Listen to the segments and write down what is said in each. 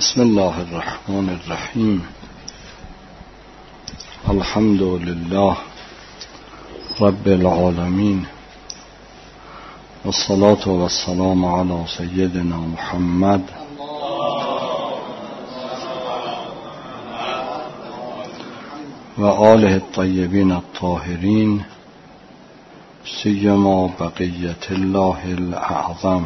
بسم الله الرحمن الرحیم. الحمد لله رب العالمین والصلاة والسلام علی سیدنا محمد و آله الطیبین الطاهرین سیما بقیت الله الاعظم.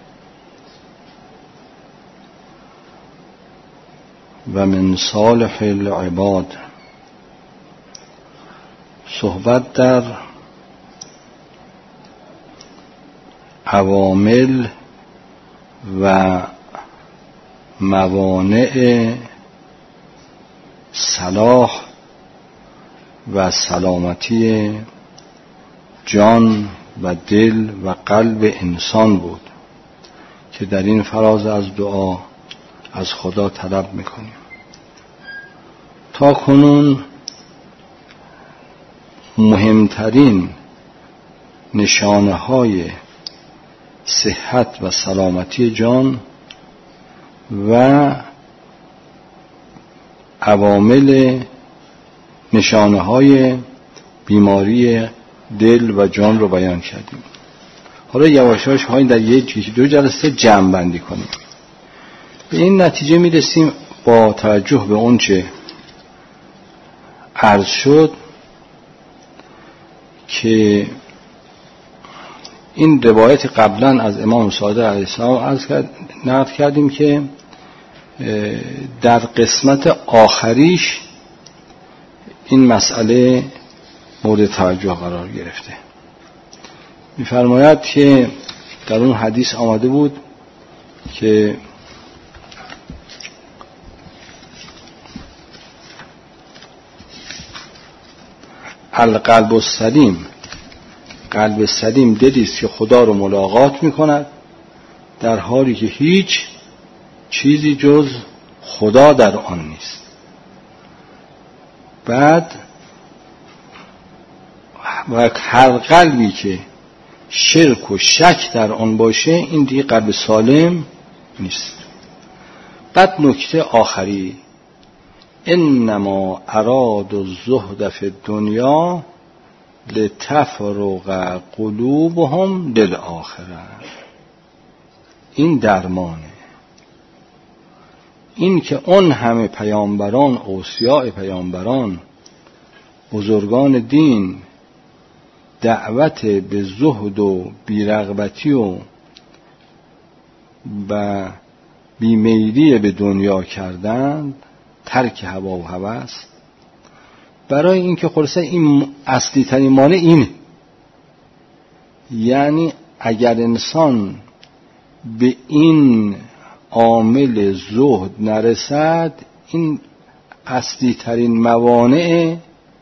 و من صالح العباد. صحبت در عوامل و موانع صلاح و سلامتی جان و دل و قلب انسان بود که در این فراز از دعا از خدا طلب میکنیم. تا کنون مهمترین نشانه های صحت و سلامتی جان و عوامل نشانه های بیماری دل و جان رو بیان کردیم. حالا یواشاش های در دو جلسه جمع بندی کنیم. به این نتیجه میرسیم با توجه به اون چه عرض شد که این روایت قبلا از امام صادق علیه السلام نقل کردیم که در قسمت آخریش این مسئله مورد توجه قرار گرفته. می‌فرماید که در اون حدیث آمده بود که القلب السلیم، قلب سلیم دلی است که خدا رو ملاقات می‌کند در حالی که هیچ چیزی جز خدا در آن نیست. بعد و هر قلبی که شرک و شک در آن باشه این دیگه قلب سالم نیست. بعد نکته آخری، انما اراد الزهد فی الدنیا لتفرغ قلوبهم للآخره. این درمانه. این که اون همه پیامبران، اوصیاء پیامبران، بزرگان دین دعوت به زهد و بیرغبتی و بیمیلی به دنیا کردند، ترک هوا و هوس، برای اینکه خلاصه این اصلی ترین مانع اینه. یعنی اگر انسان به این عامل زهد نرسد، این اصلی ترین موانع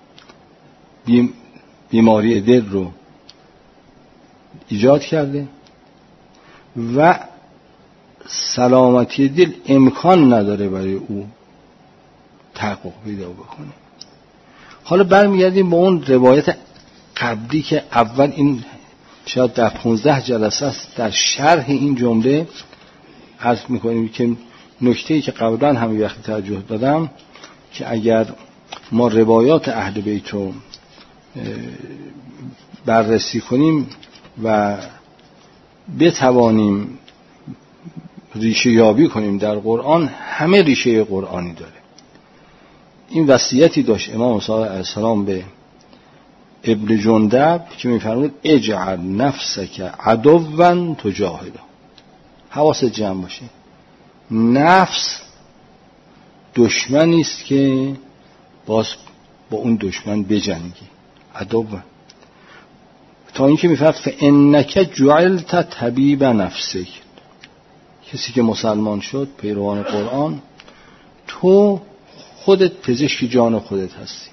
بیماری دل رو ایجاد کرده و سلامتی دل امکان نداره برای او تحقق پیدا بکنه. حالا برمیگردیم به اون روایت قبلی که اول این شاید در 15 جلسه است در شرح این جمله عرض میکنیم که نکته‌ای که قبلا همین وقت توجه دادم که اگر ما روایات اهل بیت رو بررسی کنیم و بتوانیم ریشه یابی کنیم در قرآن، همه ریشه قرآنی داره. این وصیتی داشت امام صادق علیه السلام به ابن جندب که میفرمود اجعل نفسک عدوا تجاهده. حواست جمع باشه. نفس دشمنی است که باز با اون دشمن بجنگی. عدو. تا اینکه میفرماد فانک جعلت طبیب نفسک. کسی که مسلمان شد، پیروان قرآن، تو خودت پزشک جان خودت هستی.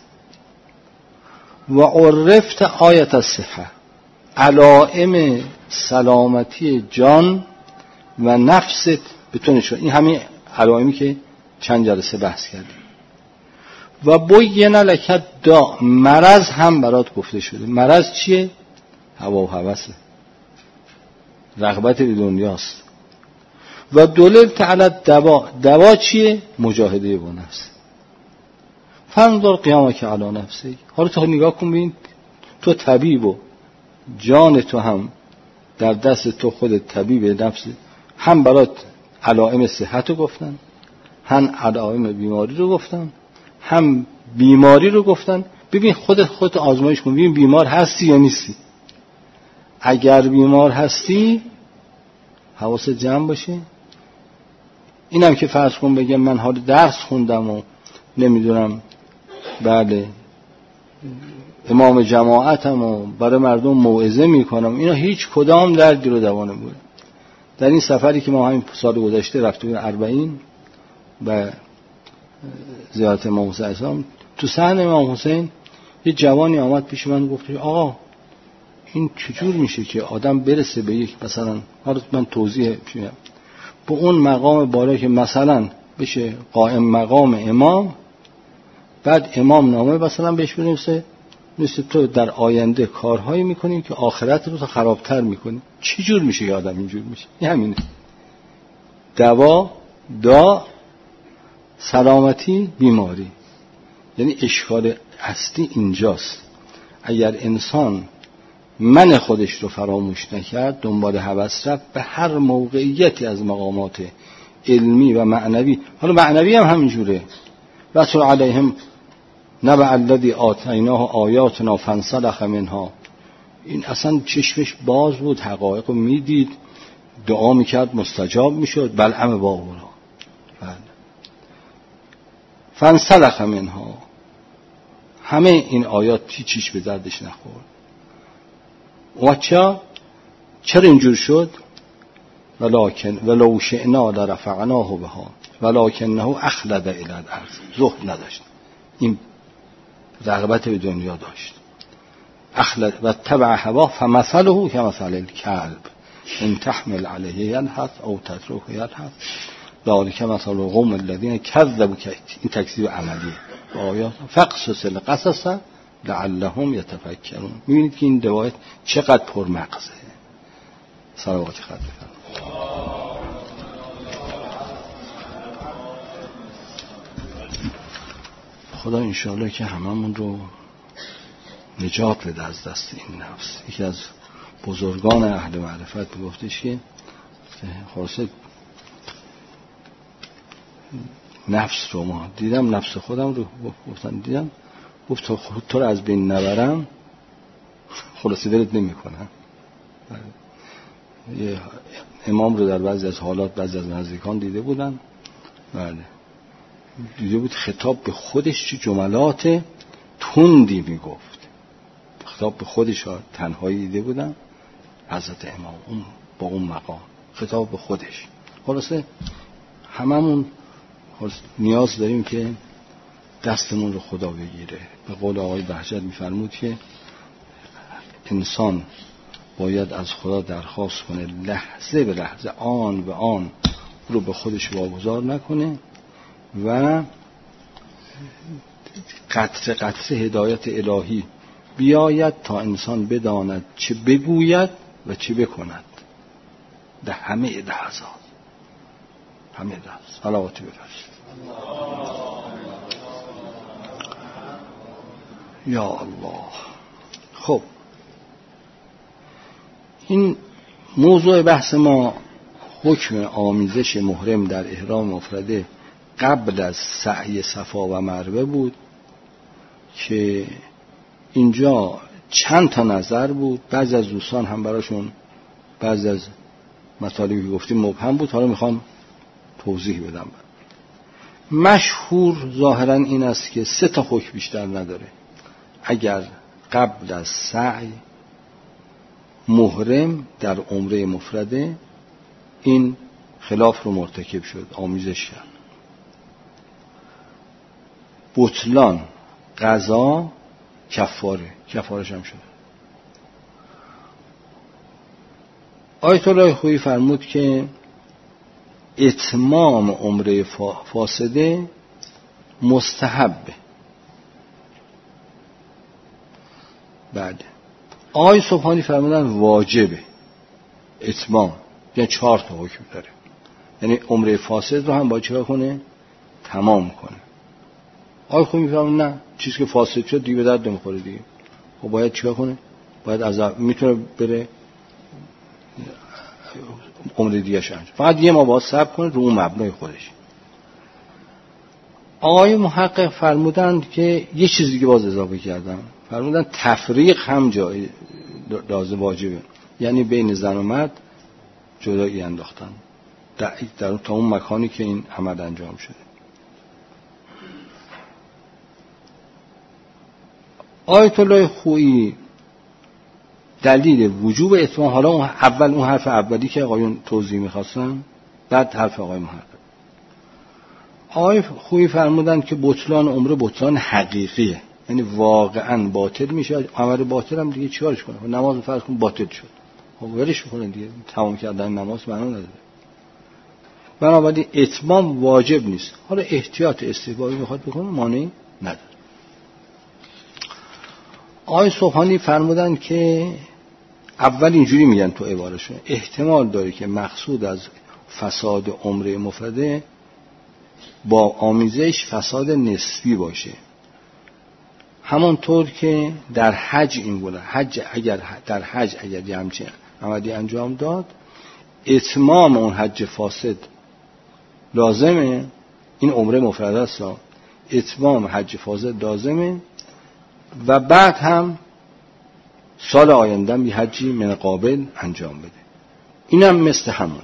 و عرفت آیت الصحه، علائم سلامتی جان و نفست به تو نشون. این همین علائمی که چند جلسه بحث کردیم. و بین لک دا، مرض هم برات گفته شده. مرض چیه؟ هوا و هوسه، رغبت به دنیاست. و دلالت علی دوا چیه؟ مجاهده با نفس. فانظر قیامک علی نفسی. حالا تو نگاه کن ببین، تو طبیب و جان تو هم در دست تو، خودت طبیب نفس، هم برات علائم صحت رو گفتن، هم علائم بیماری رو گفتن، هم بیماری رو گفتن. ببین خودت آزمایش کن، ببین بیمار هستی یا نیستی. اگر بیمار هستی حواست جمع باشه. اینم که فرض کن بگم من حال درس خوندم و نمیدونم بله امام جماعتم و برای مردم موعظه میکنم، اینا هیچ کدام دردی رو دوا نمیکنه. در این سفری که ما همین سال گذشته رفتیم 40 و زیارت امام حسین اسلام، تو صحن امام حسین یه جوانی آمد پیش من گفت آقا این چجور میشه که آدم برسه به یک مثلا، حالا من توضیح میدم، به اون مقام بالا که مثلا بشه قائم مقام امام، بعد امام نامه مثلا بهش بنویسه مثل تو در آینده کارهایی میکنی که آخرت رو خرابتر میکنی. چجور میشه که آدم اینجور میشه؟ این همینه. دوا سلامتی بیماری. یعنی اشکال اصلی اینجاست. اگر انسان من خودش رو فراموش نکرد، دنبال هوس رفت، به هر موقعیتی از مقامات علمی و معنوی، حالا معنوی هم همینجوره، وَاتْلُ عَلَیْهِمْ نَبَأَ الَّذِی آتَیْنَاهُ آیاتنا فانسلخ منها، این اصلا چشمش باز بود، حقایق رو میدید، دعا میکرد مستجاب میشد. بلعم باورا فانسلخ منها، همه این آیات چیش به دردش نخورد. و چرا اینجور شد؟ ولو شئنا لرفعناه بها ولکنه اخلد الی الارض. زهد نداشت، این رغبت به دنیا داشت. اخلد و تبع هوا فمثله کمثل الکلب ان تحمل علیه یلهث او تترکه یلهث ذلک مثل القوم الذین کذبوا. این تکذیب عملیه با آیات. فقصص القصص لعلهم یتفکرون. میبینید که این روایت چقدر پرمغزه. صلوات خدا خدا انشاءالله که هممون رو نجات بده از دست این نفس. یکی از بزرگان اهل معرفت میگفتش که خلاصه نفس رو، ما دیدم نفس خودم رو گفتن دیدم، گفت تو رو از بین نبرم خلاصه دلت نمی کنم. یه امام رو در بعضی از حالات بعضی از نزدیکان دیده بودن، بله دیده بود خطاب به خودش چه جملات تندی میگفت. خطاب به خودش تنهایی دیده بودن حضرت امام اون با اون مقام خطاب به خودش. خلاصه هممون نیاز داریم که دستمون رو خدا بگیره. به قول آقای بهجت میفرمود که انسان باید از خدا درخواست کنه لحظه به لحظه، آن به آن رو به خودش واگذار نکنه و قطره قطره هدایت الهی بیاید تا انسان بداند چه بگوید و چه بکند در همه لحظات. همه لحظات صلواتی بفرست. یا الله. خب این موضوع بحث ما حکم آمیزش محرم در احرام مفرده قبل از سعی صفا و مروه بود که اینجا چند تا نظر بود. بعضی از دوستان هم براشون بعضی از مطالبی که گفتیم مبهم بود، حالا میخوام توضیح بدم. مشهور ظاهرا این است که 3 تا حکم بیشتر نداره. اگر قبل از سعی محرم در عمره مفرده این خلاف رو مرتکب شد، آمیزش کرد، بطلان، قضا، کفارش هم شد. آیت الله خویی فرمود که اتمام عمره فاسده مستحبه. بعد آقای سبحانی فرمودن واجبه اتمام، یعنی 4 تا حکم داره. یعنی عمره فاسد رو هم باید چیکار کنه؟ تمام کنه. آیا خب میفهمم نه چیزی که فاسد شد دیگه به درد نمیخوره دیگه، خب باید چیکار کنه؟ باید میتونه بره عمره دیگه انجام، فقط یه ما باید صبر کنه رو اون مبنای خودش. آقای محقق فرمودند که یه چیزی که باز اضافه کردم، فرمودند تفریق هم جای لازم واجبه، یعنی بین زن و مرد جدایی انداختن در تا اون مکانی که این عمل انجام شده. آیت الله خویی دلیل وجوب اتمام، حالا اول اون حرف اولی که آقایون توضیح می‌خواستن، بعد حرف آقای محقق. آقای خویی فرمودن که بطلان عمره بطلان حقیقیه، یعنی واقعا باطل میشه. عمل باطل هم دیگه چیکارش کنه؟ نماز فرض کن باطل شد، خب ولش کنه دیگه، تمام کردن نماز معنا نداره. بنابراین اتمام واجب نیست. حالا احتیاط استحبابی میخواد بکنه مانعی نداره. آقای سبحانی فرمودن که اول اینجوری میگن تو عبارشون، احتمال داره که مقصود از فساد عمره مفرده با آمیزش فساد نسبی باشه، همانطور که در حج این بوده. در حج اگر یه همچین عملی انجام داد، اتمام اون حج فاسد لازمه، این عمره مفرده است، اتمام حج فاسد لازمه و بعد هم سال آینده بی حجی من قابل انجام بده. اینم مثل همون.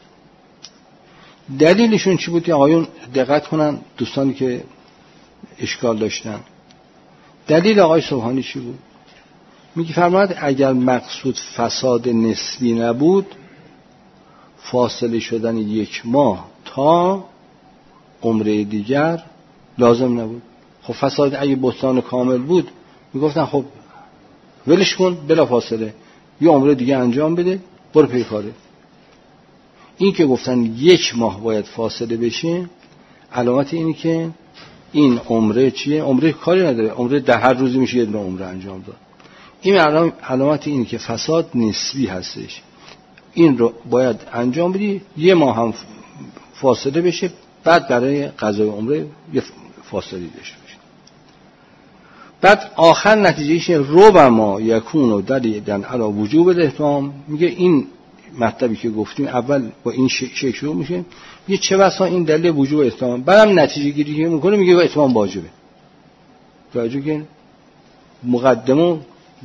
دلیلشون چی بود؟ آقایون دقت کنن، دوستانی که اشکال داشتن. دلیل آقای سبحانی چی بود؟ میگه فرمود اگر مقصود فساد نسبی نبود، فاصله شدن 1 ماه تا عمره دیگر لازم نبود. خب فساد اگه بطلان کامل بود میگفتن خب ولش کن، بلا فاصله یه عمره دیگه انجام بده، برو پی کاره. این که گفتن 1 ماه باید فاصله بشه، علامت اینی که این عمره چیه؟ عمره کاری نداره، عمره 10 روزی میشه یه دونه عمره انجام داد. این علامت اینی که فساد نسبی هستش، این رو باید انجام بدی، 1 ماه هم فاصله بشه، بعد برای قضای عمره یه فاصله داشته باشه. بعد آخر نتیجهش ربما یکون دلیلا علی وجوب الاتمام. میگه این مطلبی که گفتیم اول با این شکل شروع میشه، میگه چه بسا این دلیل وجوب اتمام، بعدم نتیجه گیری که میکنه میگه اتمام واجبه. توجه کن مقدمه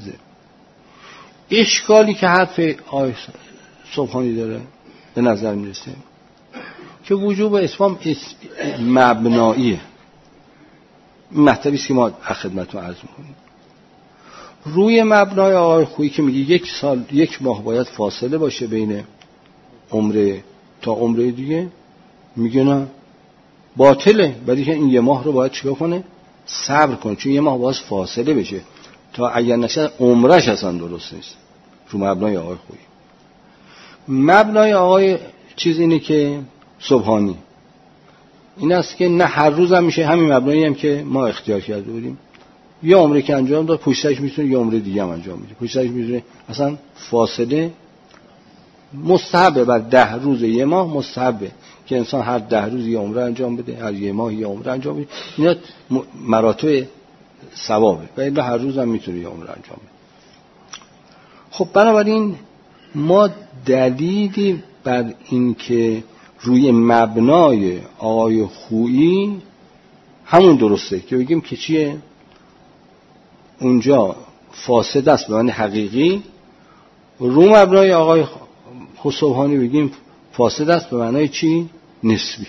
اشکالی که حرف آیه سبحانی داره به نظر میرسه که وجوب اتمام مبناییه. این مطلبی است که ما خدمتتون عرض میکنیم. روی مبنای آقای خویی که میگه 1 ماه باید فاصله باشه بین عمره تا عمره دیگه، میگه نه باطله، ولی که این 1 ماه رو باید چیکار کنه؟ صبر کنه، چون 1 ماه باید فاصله بشه تا اگر نشه عمرش اصلا درست نیست. رو مبنای آقای خویی. مبنای آقای چیز اینه که سبحانی این است که نه هر روز هم میشه، همین مبنایی هم که ما اختیار کرده بودیم، یه عمره که انجام داد پشتش میتونه یه عمره دیگه هم انجام بده، پشتش میتونه اصلا فاصله مستحبه. بر 10 روز 1 ماه مستحبه که انسان هر 10 روز یه عمره انجام بده، هر 1 ماه یه عمره انجام بده. اینا مراتب ثوابه و الا هر روز هم میتونه یه عمره انجام بده. خب بنابراین ما دلیلی بر این که روی مبنای آقای خویی همون درسته که بگیم که چیه؟ اونجا فاسد است به معنی حقیقی، رو مبنای آقای سبحانی بگیم فاسد است به معنای چی؟ نسبی.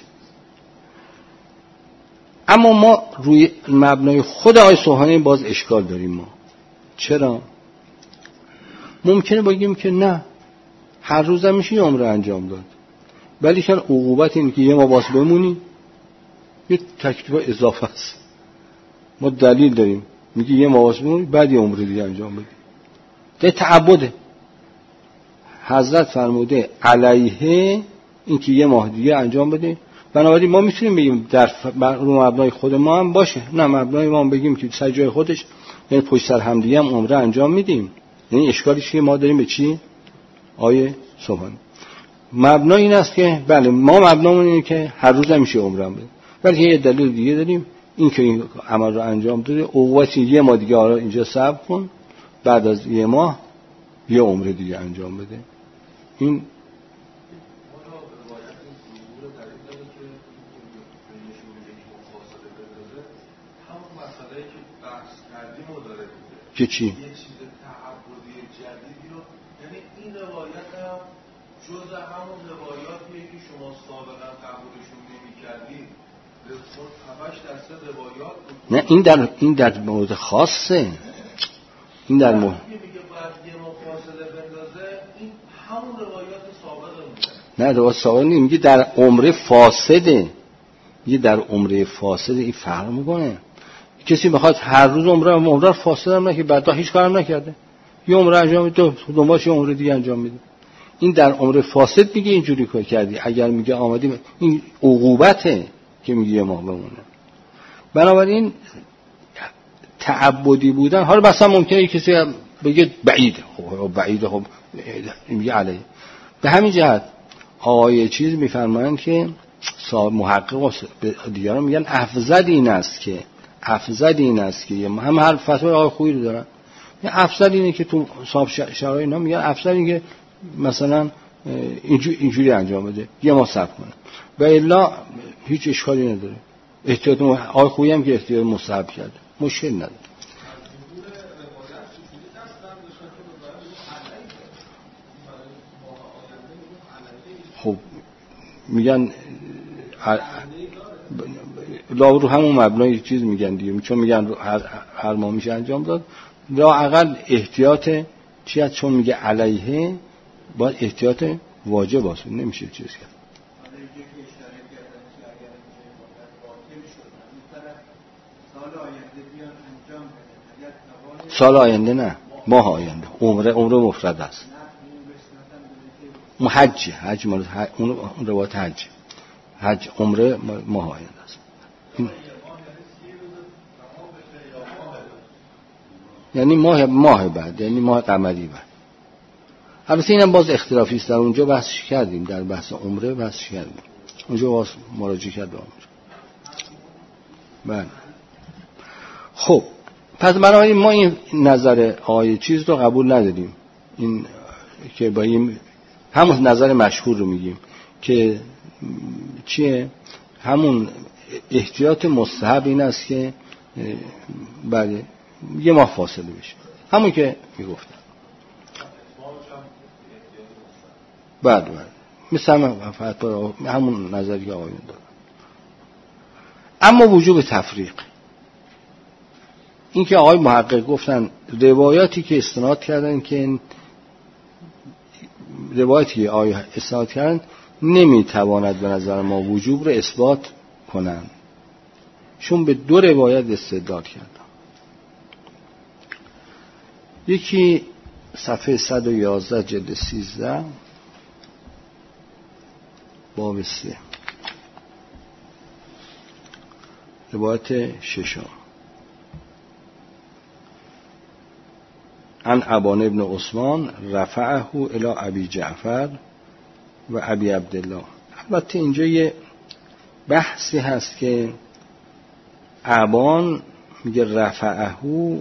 اما ما روی مبنای خود آقای سبحانی باز اشکال داریم. ما چرا؟ ممکنه بگیم که نه هر روز هم میشه عمره انجام داد، ولی که عقوبت این که 1 ماه باز بمونی یه تکلیف اضافه است. ما دلیل داریم میگه 1 ماه باز بمونی بعد یه عمره دیگه انجام بدی، ده تعبده. حضرت فرموده علیه این که 1 ماه دیگه انجام بده. بنابراین ما میتونیم بگیم در رو مبنای خود ما هم باشه، نه مبنای ما هم بگیم که سر جای خودش، یعنی پشت سر هم دیگه هم عمره انجام میدیم. یعنی اشکالی که ما داریم به چی؟ آیه سبحانی. مبنا این است که بله ما مبنامون اینه که هر روز میشه عمره بده، ولی یه دلیل دیگه داریم، این که این عمل رو انجام داده اوقاتی یه ماه دیگه حالا اینجا صبر کن، بعد از یه ماه یه عمره دیگه انجام بده. این که چی؟ یه چیز تعبدی جدیدی رو، یعنی این روایت هم جز همون روایاتیه که شما سابقا قبولشون نمی‌کردید. خود 7-8 روایات نه این در مورد خاصه، این در مورد میگه بعد یه ما فاصله بندازه، این همون روایات سابقه میگه. نه روایات سابقه نمیگه، میگه در عمره فاسده، میگه در عمره فاسده. این فرق میکنه. کسی بخواد هر روز عمره فاسد هم نکنه، بعدا هیچ کارم نکرده، یه عمره انجام میده، دنبالش یه عمره دیگه انجام میده. این در عمره فاسد میگه اینجوری کار کردی. اگر میگه آمدی، این عقوبته که میگه یه ماه بمونه. بنابراین تعبدی بودن، حالا مثلا ممکنه کسی بگه بعیده، خب بعیده، خب میگه علیه. به همین جهت آقای چیز میفرمایند که صاحب محقق به دیگران میگن افضل این است که هم هر فتوای آقای خویی رو دارن، افضل اینه که تو صاحب شرایط اینا میگن افضل اینه که مثلا اینجوری انجام بده، یه ما صبر کنه، و الا هیچ اشکالی نداره. احتیاط آقای خویی هم که احتیاط مستحب کرده، مشکل نداره. خب میگن لا رو همون مبنای چیز میگن دیگه، چون میگن هر ماه میشه انجام داد، لااقل احتیاط چی هست، چون میگه علیه باید احتیاط واجب باشه، نمیشه چیز کرد. سال آینده نه، ماه آینده. عمره مفرد است. حج مال اون روایت حج عمره ماه آینده است. یعنی ماه بعد، یعنی ماه قمری بعد. البته اینم باز اختلافی است، در اونجا بحثش کردیم، در بحث عمره بحثش کردیم، اونجا باز مراجعه کرد اونجا. بله. خب پس بنابراین ما این نظر آیه چیز رو قبول نداریم، این که با این همون نظر مشهور رو میگیم که چیه، همون احتیاط مستحب این است که بله یه ماه فاصله بشه، همون که میگفتم. بله مثل همون نظری که آقایون دارن. اما وجوب تفریق، این که آقای محقق گفتن روایاتی که استناد کردن که روایتی آیه استناد کردن نمیتواند به نظر ما وجوب رو اثبات کنن، چون به دو روایت استدلال کردن. یکی صفحه 111 جلد 13 باب 3 روایت 6 عن ابان ابن عثمان رفعه الی ابی جعفر و ابی عبدالله. البته اینجا یه بحثی هست که ابان میگه رفعه،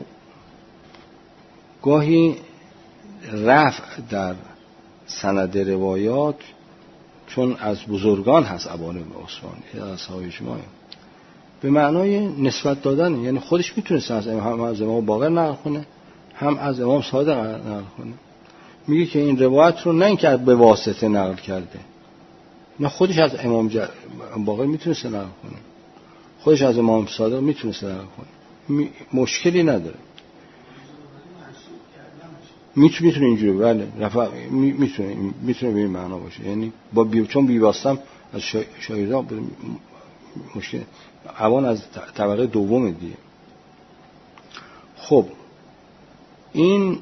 گاهی رفع در سند روایات چون از بزرگان هست، ابان ابن عثمان از صحابه شما به معنای نسبت دادن، یعنی خودش میتونه از امام باقر نقل کنه، هم از امام صادق نقل کنه. میگه که این روایت رو نه اینکه به واسطه نقل کرده، نه خودش از امام باقر میتونه نقل کنه، خودش از امام صادق میتونه نقل کنه، مشکلی نداره. میتونه اینجوری، بله میتونه به این معنا باشه، یعنی چون بیواستم از شاهدان مشکل. اوان از طبقه دوم دیگه. خب این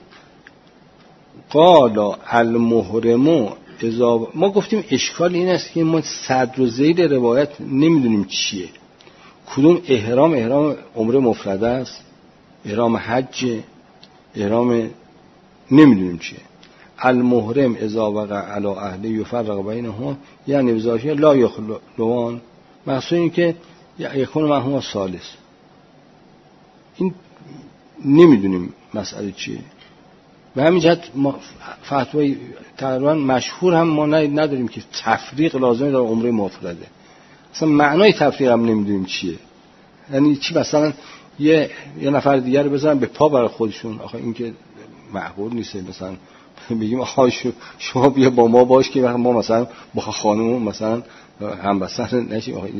قال المحرم اذا، ما گفتیم اشکال این است که ما صدر و ذیل روایت نمیدونیم چیه، کدوم احرام عمره مفرده است، احرام حج، احرام نمیدونیم چیه. المحرم اذا وقع علی اهله یفرق بینهم یعنی بذاشه لا یخلوان، مقصود این که یکون منهما ثالث. این نمیدونیم مسئله چیه. به همین جهت فتوای تقریبا مشهور هم ما نداریم که تفریق لازمه در عمره مفرده. اصلا معنای تفریق هم نمیدونیم چیه. یعنی چی مثلا یه نفر دیگر رو بذارن به پا برای خودشون، آخه این که معقول نیست. مثلا بگیم آخه شما بیا با ما باش که ما مثلا با خانم مثلا هم بسر نشیم. آخه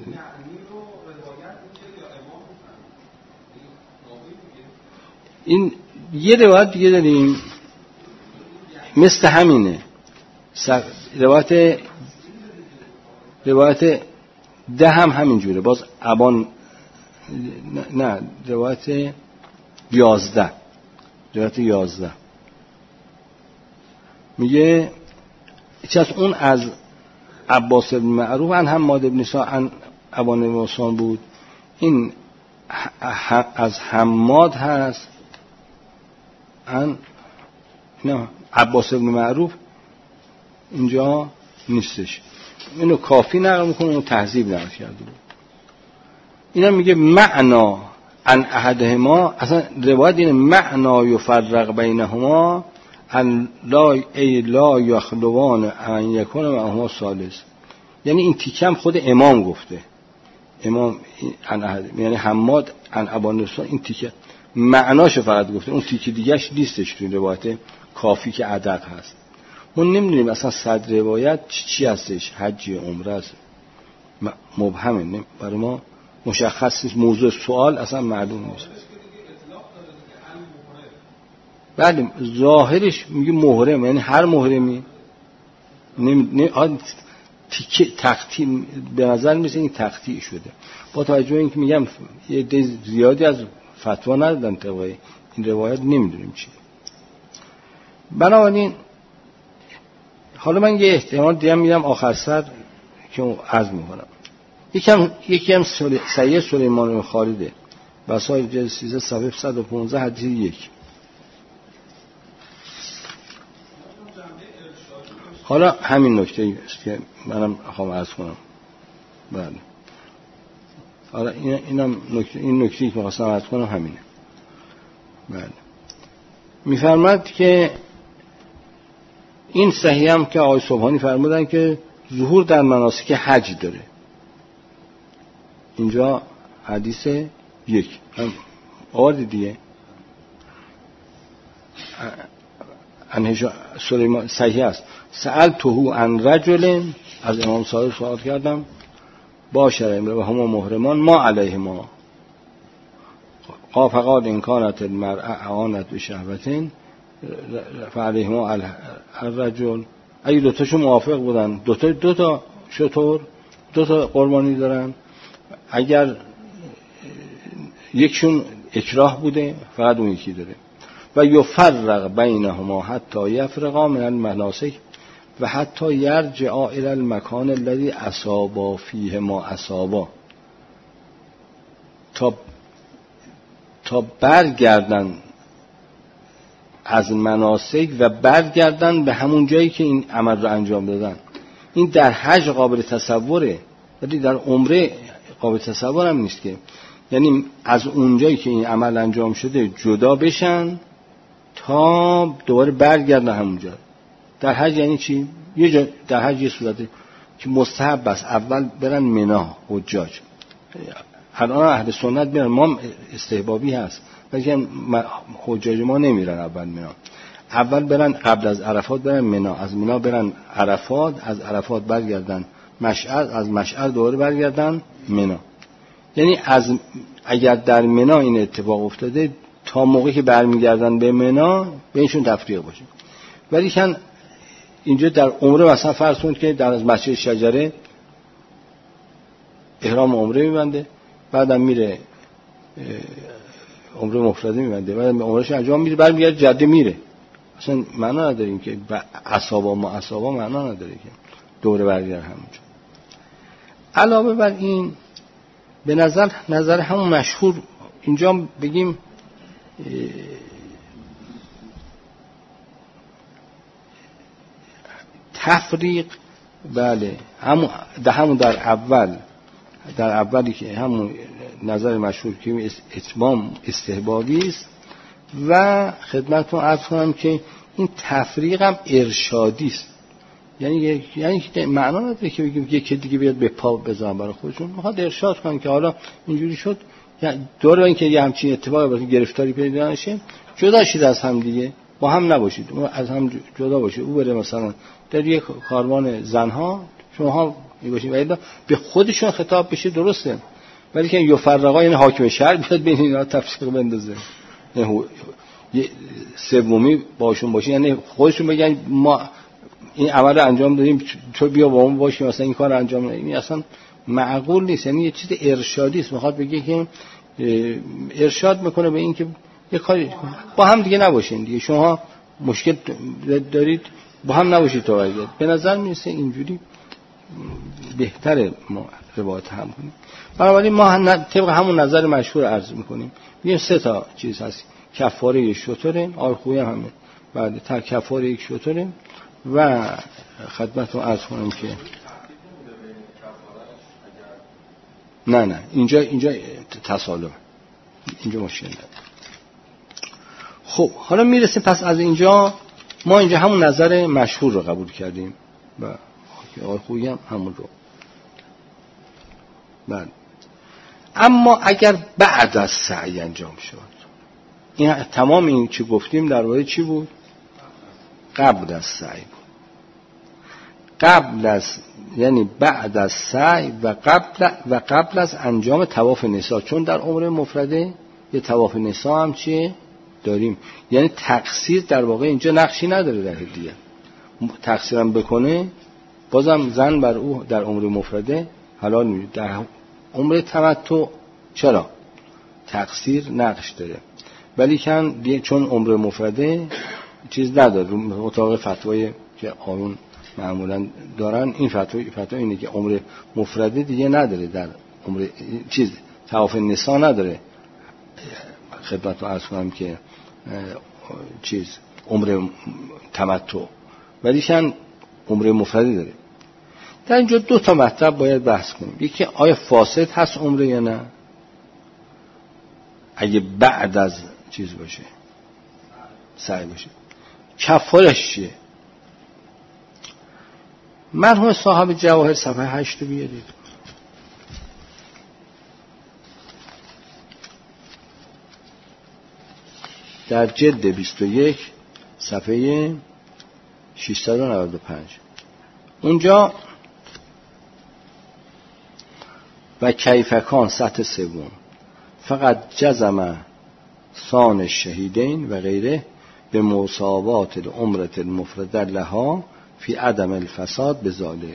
این یه روایت دیگه داریم مثل همینه، روایت 10 هم همینجوره، باز ابان نه روایت 11 میگه چیز اون از عباس بن معروف عن حماد بن سا عن ابان موسان بود. این از حماد هست عن نه عباس بن معروف اینجا نیستش. اینو کافی نقل میکنه، اونو تهذیب نقل کرده بود. اینا میگه معنا عن احدهما، اصلا روایت اینه معنا یفرق بینهما ان لا یخلوان ان یکون معهما ثالث. یعنی این تیکم خود امام گفته، امام عن احد یعنی حماد عن ابان نصر، این تیکه معناشو فقط گفته، اون تیکه دیگهش نیستش تو روایت کافی که عدد هست. ما نمیدونیم اصلا صد روایت چی هستش، حج عمره است، مبهمه، برای ما مشخص نیست، موضوع سوال اصلا معلوم نیست. بله ظاهرش میگه محرم، یعنی هر محرمی. تقطیع به نظر میسه این تقطیع شده، با توجه اینکه میگم یه عده زیادی از فتوا ندادن طبق این روایت، نمیدونیم چی. بنابراین حالا من یه احتمال دیگه میدم آخر سر که عرض میکنم. یکی هم سید سلیمان بن خالده، وسائل جلد 13 صفحه 115 حدیث 1. حالا همین نکته است که منم خواهم عرض کنم. بله حالا این نکته که خواستم عرض کنم همینه. بله میفرماد که این صحیح هم که آقای سبحانی فرمودن که ظهور در مناسک حج داره. اینجا حدیث 1 هم آورد دیگه، سلیمان صحیح است. سألته عن رجل، از امام صادق سوال کردم، باشر امرأة و هما محرمان ما علیهما فقال ان كانت المرأة اعانت بشهوة فعلیهما الرجل. اگه دوتاشو موافق بودن، دوتا شطور، دوتا قربانی دارن، اگر یکشون اکراه بوده فقط اون یکی داره. و یفرق بینهما حتی یفرقا من المناسک و حتی یرجعا الی المکان الذی اصابا فیه ما اصابا، تا برگردن از مناسک و برگردن به همون جایی که این عمل رو انجام دادن. این در حج قابل تصوره، ولی در عمره قابل تصور هم نیست که، یعنی از اون جایی که این عمل انجام شده جدا بشن تا دوباره برگردن همونجا. در حج یعنی چی؟ در حج یه صورته که مستحب است اول برن منا حجاج. الان اهل سنت میرن، ما استحبابی هست ولی حجاج ما نمیرن اول منا، اول برن قبل از عرفات برن منا، از منا برن عرفات، از عرفات برگردن مشعر، از مشعر دوباره برگردن منا. یعنی اگر در منا این اتفاق افتاده تا موقعی که برمیگردن به منا بینشون تفریق باشه. ولی کن اینجا در عمره مثلا فرض کنید که در از مسجد شجره احرام عمره میبنده، بعدم میره عمره مفرده میبنده، بعدم عمرهش انجام میده، برمیگرده جده میره. اصلا معنا نداره که اصابا معنا نداره که دوره برگرده همونجا. علاوه بر این به نظر همون مشهور اینجا بگیم تفریق بله همون در اولی که همون نظر مشهور که اتمام استحبابی است و خدمتتون عرض کنم که این تفریق هم ارشادی است. یعنی معنا نداره که بگیم یکی دیگه بیاد به پا بزنن برای خودشون، میخواد ارشاد کنن که حالا اینجوری شد، یعنی دور اینکه یه همچین اتفاقی واسه گرفتاری پیدا نشه جدا شید از هم دیگه، با هم نباشید، از هم جدا باشید. او بره مثلا در یک کاروان زنها شما میباشید و الا به خودشون خطاب بشه درسته، ولی که یفرقا یعنی حاکم شهر بیاد بین اینا تفسیق بندازه، یه سومی باشون باشه، یعنی خودشون بگن ما این عمل رو انجام دادیم تو بیا با اون باشی مثلا این کار رو انجام ندیم. این اصلا معقول نیست. یعنی یه چیز ارشادی است، میخواد بگه که ارشاد میکنه به این که یه کاری با هم دیگه نباشین دیگه، شما مشکل دارید با هم نباشید تو وایید. به نظر میرسه اینجوری بهتره ما روایت هم کنیم. بنابراین ما طبق همون نظر مشهور عرض میکنیم، میگیم 3 تا چیز هست: کفاره یک شتره، آرخویی همه بعد تا کفاره یک شتره و خدمتتون عرض کنم که نه اینجا تصالح، اینجا مشکل نداره. خب حالا میرسیم پس از اینجا ما اینجا همون نظر مشهور رو قبول کردیم و آرخویی هم همون رو. بله. اما اگر بعد از سعی انجام شد، این تمام این چی گفتیم در واقع چی بود؟ قبل از سعی بود. قبل از یعنی بعد از سعی و قبل از انجام طواف نساء، چون در عمره مفرده یه طواف نساء هم چیه داریم. یعنی تقصیر در واقع اینجا نقشی نداره در هدیه. تقصیرم بکنه بازم زن بر او در عمره مفرده حلال میشه. در عمره تمتع چرا تقصیر نقش داره، ولی چون عمره مفرده چیز نداره. مطابق فتوای که آیون معمولا دارن، این فتوا اینه که عمره مفرده دیگه نداره، در عمره چیز طواف نساء نداره. خدمت رو عرض کنم که چیز عمره تمتع، ولی عمره مفرده داره. در اینجا 2 تا مطلب باید بحث کنیم. یکی آیا فاسد هست عمره یا نه، اگه بعد از چیز باشه سعی باشه. کفارش چیه؟ مرحوم صاحب جواهر صفحه 8 رو بیارید. در جلد 21 صفحه 695 اونجا و کیفکان سطح 3 فقط جزم سان الشهیدین و غیره به مساوات العمرة المفردة لها فی عدم الفساد بذالک،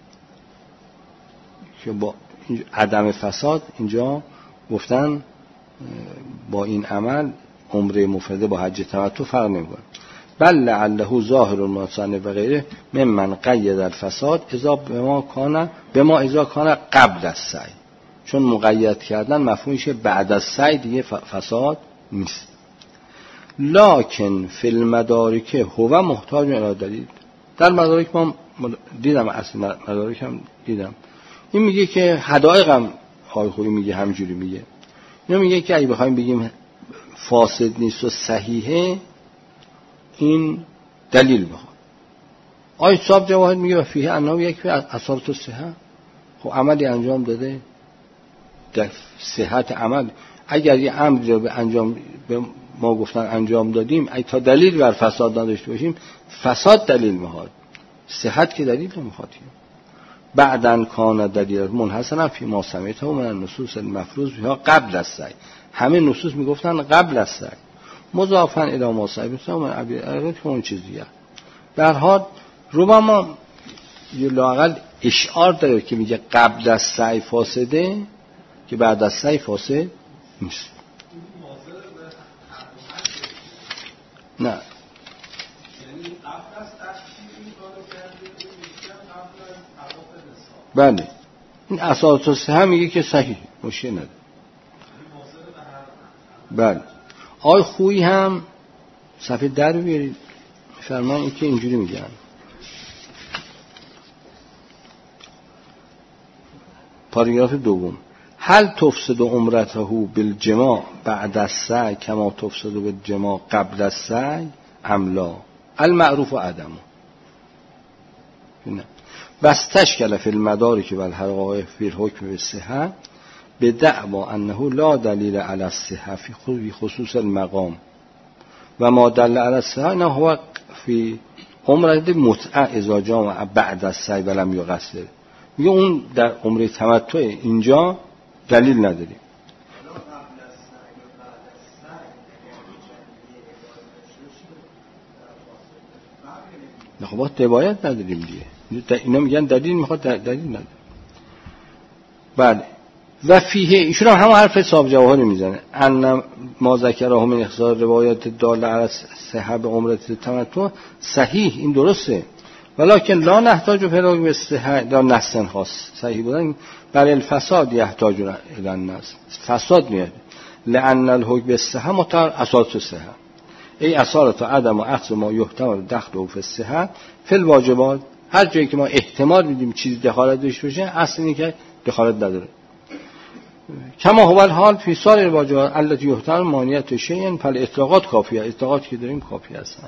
که با عدم فساد اینجا گفتن با این عمل عمره مفرده با حج تمتع فرق نمیکنه. بل لعله ظاهر المصنف و غیره ممن قید الفساد اذا بما اذا کان قبل از سعی، چون مقید کردن مفهومش بعد از سعی دیگه فساد نیست. لکن فی المدارک هو محتاج الی دلیل. در مدارک ما دیدم، اصل مدارک هم دیدم، این میگه که حدائق هم خوبی میگه همجوری میگه. اینو میگه که اگه بخوایم بگیم فاسد نیست و صحیحه، این دلیل بخواد. آیه صاحب جواهر میگه و فیه انه یک اثارت الصحه. خب عملی انجام داده در صحت عمل. اگر یه امر رو به انجام به ما گفتن انجام دادیم، اگه تا دلیل بر فساد نداشته باشیم، فساد دلیل میخواد، صحت که دلیل نمیخواد. بعدن کان دلیل منحصرا فی ما سمیته من النصوص المفروض بها قبل از سعی. همه نصوص میگفتن قبل از سعی، مضافن الی ما سمیته من ابی اون چیز دیگه. در حال ربما یه لااقل اشعار داره که میگه قبل از سعی فاسده، که بعد از سعی فاسد نیست. نه بله، این اساس الصحه میگه که صحیح، مشکل نداره. بله. آی خویی هم صفحه 10 رو بیارید، فرمان این که اینجوری میگن پاراگراف دوم، هل تفسد عمرته بالجماع بعد السعی کما تفسد بالجماع قبل السعی ام لا؟ المعروف عدمه. واستشکل فی المدارک و الحقائق فی الحکم بالصحة بدعوی انه لا دلیل علی الصحة فی خصوص المقام و ما دل علی الصحة انه هو فی عمره متعه اذا جامع بعد السعی ولم یقصر. میگه اون در عمره تمتع اینجا دلیل نداریم. خب روایت نداریم دیگه، اینا میگن دلیل میخواد، دلیل نداره. بله. و فیه ایشون هم همون حرف صاحب جواهری میزنه، ان ما ذکره من اختصار روایات داله علی صحت عمره تمتع صحیح، این درسته، ولکن لا نحتاج فراغ به صحت لا نسن خاص صحیح بودن بل الفساد یحتاج الی الناس، فساد میاد. لان الحکم بالصحه متعال اساس الصحه ای اصالت عدم و اخذ ما یحتمل دخل فی الصحه فی الواجبات. هر جایی که ما احتمال میدیم چیزی دخالت داشته باشه اصل اینه که دخالت نداره. کما هو الحال فی سایر الواجبات التي یحتمل مانعیت شیء فالاطلاقات کافیه، اطلاقاتی که داریم کافی هستن.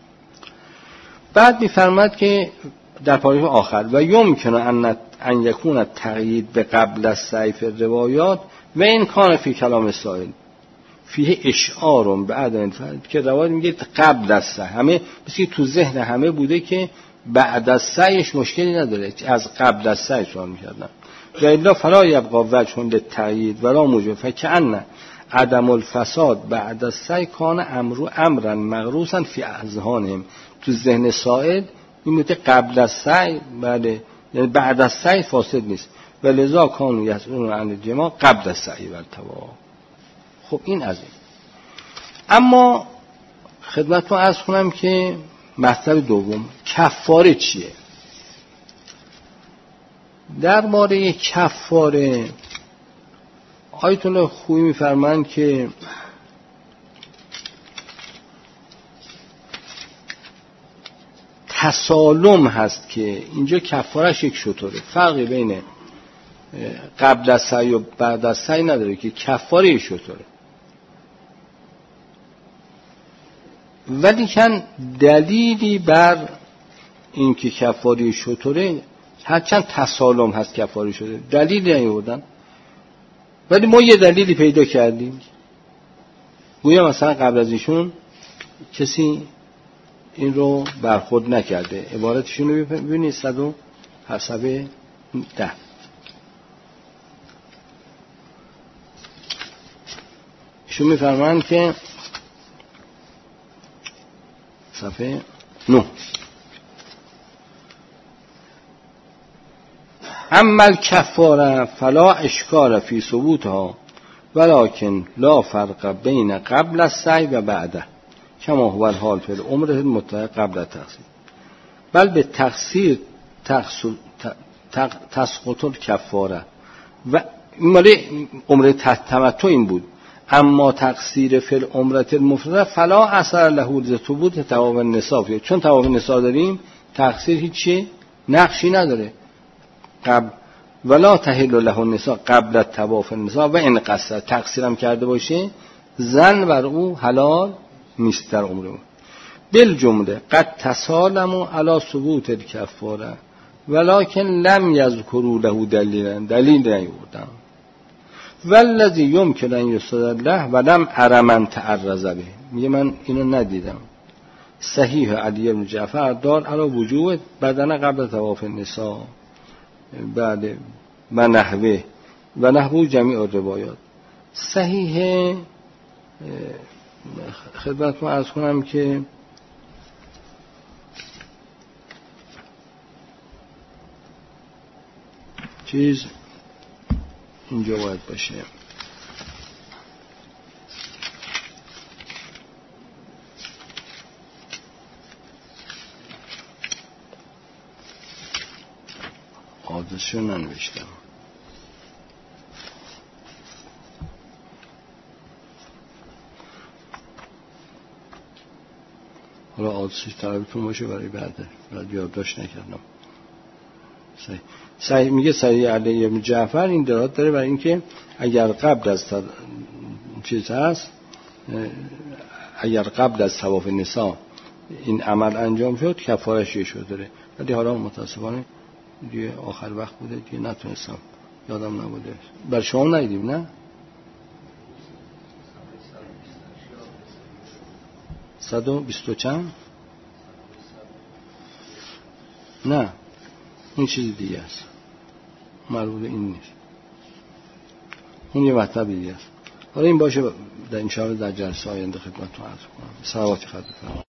بعد میفرماد که در پاراگراف آخر و یمکن ان یکون التقیید به قبل السعی فی الروایات و این کان فی کلام سائل فیه اشعار به عدم که روایت میگه قبل از سعی، همه مثل تو ذهن همه بوده که بعد از سعیش مشکلی نداره، از قبل از سعی سوال میکردن. و الا فلا یبقى وجه للتقیید ولا موجب فکأن عدم الفساد بعد از سعی کان امرا مغروسا فی اذهانهم، تو ذهن سائل این میگه قبل از سعی، بله، یعنی بعد از سعی فاسد نیست، و لذا کانوا یسئلون عن الجماع قبل السعی و التوا. خب این از این. اما خدمتتون عرض کنم که مطلب دوم کفاره چیه؟ درباره کفاره آیت الله خویی میفرمایند که تسالم هست که اینجا کفارش یک شطوره، فرقی بین قبل از سعی و بعد از سعی نداره که کفاره یک شطوره. ولی کن دلیلی بر این که کفاره شطوره هرچند تسالم هست کفاره شده دلیلی نیاوردن، ولی ما یه دلیلی پیدا کردیم. گویا مثلا قبل از ایشون کسی این رو برخورد نکرده. عبارتشون رو ببینید 110 ایشون میفرمایند که صفحه 9 اما الکفاره فلا اشکال فی ثبوتها ولکن لا فرق بین قبل السعی و بعده کما هو الحال فی العمره المتعلق قبل التقصیر بل به تقصیر تسقط الکفاره و مال عمره تمتع این بود. اما تقصیر فی العمره المفرده فلا اثر له لثبوت طواف النساء، چون طواف النساء داریم تقصیر هیچی نقشی نداره. قبل ولا تحل له النساء قبل طواف النساء و ان قصر، تقصیرم کرده باشه زن بر او حلال نیست در عمره. بالجمله قد تسالموا علی ثبوت الکفاره ولکن لم یذکروا له دلیل نیاوردن. والذی یمکن ان یستدل له ولم ار من تعرض به، میگه من اینو ندیدم. صحیح علی بن جعفر دار علی وجوب بدن قبل طواف النساء بعد و نحوه جمیع روایات صحیح. خدمتتون عرض کنم که چیز اینجا باید باشه، آدرسشو ننوشتم. حالا آدرسش طلبتون باشه برای بعد یادداشت نکردم. صحیح میگه صحیح علی ابن جعفر این دلالت داره برای اینکه اگر قبل از چیز هست، اگر قبل از طواف نساء این عمل انجام شد کفارش یه شد داره، ولی حالا متاسفانه دیگه آخر وقت بوده دیگه نتونستم، یادم نبوده. بر شما ندیدیم نه؟ 120 چند؟ نه این چیز دیگه است، مربوط این نیست، اون یه مطلب دیگه است. حالا این باشه، در انشاءالله در جلسه آینده خدمتتون عرض کنم. صلواتی خدمت